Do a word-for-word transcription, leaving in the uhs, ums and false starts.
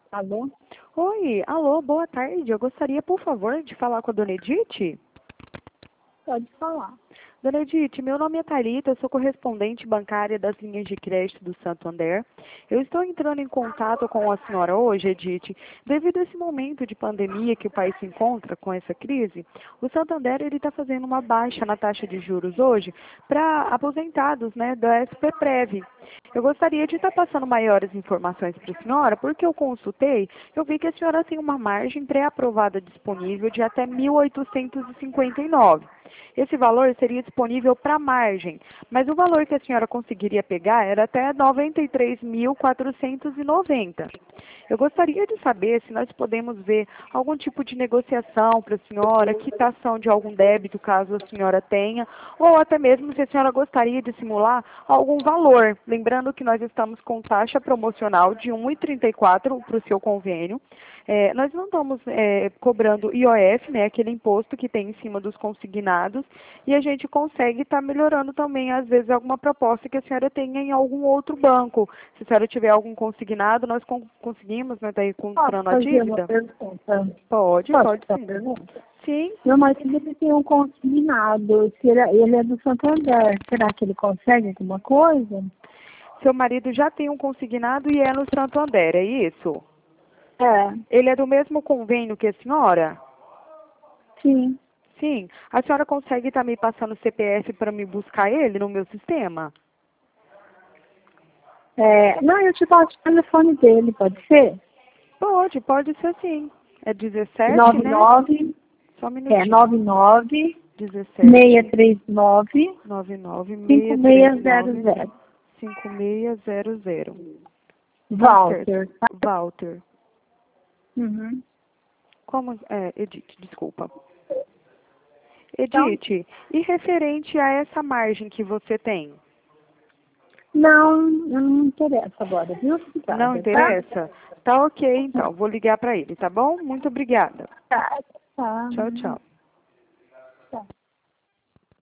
Alô? Oi, alô, boa tarde. Eu gostaria, por favor, de falar com a dona Edith. Pode falar. Dona Edith, meu nome é Thalita, eu sou correspondente bancária das linhas de crédito do Santander. Eu estou entrando em contato com a senhora hoje, Edith, devido a esse momento de pandemia que o país se encontra com essa crise. O Santander ele está fazendo uma baixa na taxa de juros hoje para aposentados, né, da S P Prev. Eu gostaria de estar passando maiores informações para a senhora, porque eu consultei, eu vi que a senhora tem uma margem pré-aprovada disponível de até mil oitocentos e cinquenta e nove. Esse valor seria disponível para margem, mas o valor que a senhora conseguiria pegar era até noventa e três mil quatrocentos e noventa. Eu gostaria de saber se nós podemos ver algum tipo de negociação para a senhora, quitação de algum débito, caso a senhora tenha, ou até mesmo se a senhora gostaria de simular algum valor. Lembrando que nós estamos com taxa promocional de um vírgula trinta e quatro para o seu convênio. É, nós não estamos é, cobrando I O F, né, aquele imposto que tem em cima dos consignados, e a gente consegue estar melhorando também, às vezes, alguma proposta que a senhora tenha em algum outro banco. Se a senhora tiver algum consignado, nós con conseguimos, né, estar tá Posso encontrando a fazer uma dívida? pergunta? Pode, Posso pode fazer uma sim. pergunta? Sim, Meu marido ele tem um consignado, que ele, ele é do Santander. Será que ele consegue alguma coisa? seu marido já tem um consignado e é no Santander, é isso? É, Ele é do mesmo convênio que a senhora? sim. Sim. A senhora consegue estar me passando o C P F para me buscar ele no meu sistema? É, não, eu te passo o telefone dele, pode ser? Pode, pode ser sim. É dezessete, nove né? nove Só um é minutinho. nove nove seis dezessete, três nove nove nove, cinco seis três seis zero nove, zero. cinco seis zero zero. Tá certo. Walter, tá? Walter. Uhum. Como, é, Edith, desculpa. Então, Edith, e referente a essa margem que você tem? não, não interessa agora, viu? Não Obrigada, tá? interessa? Tá ok, então. Vou ligar para ele, tá bom? Muito obrigada. Tá, tá. Tchau, tchau. Tá.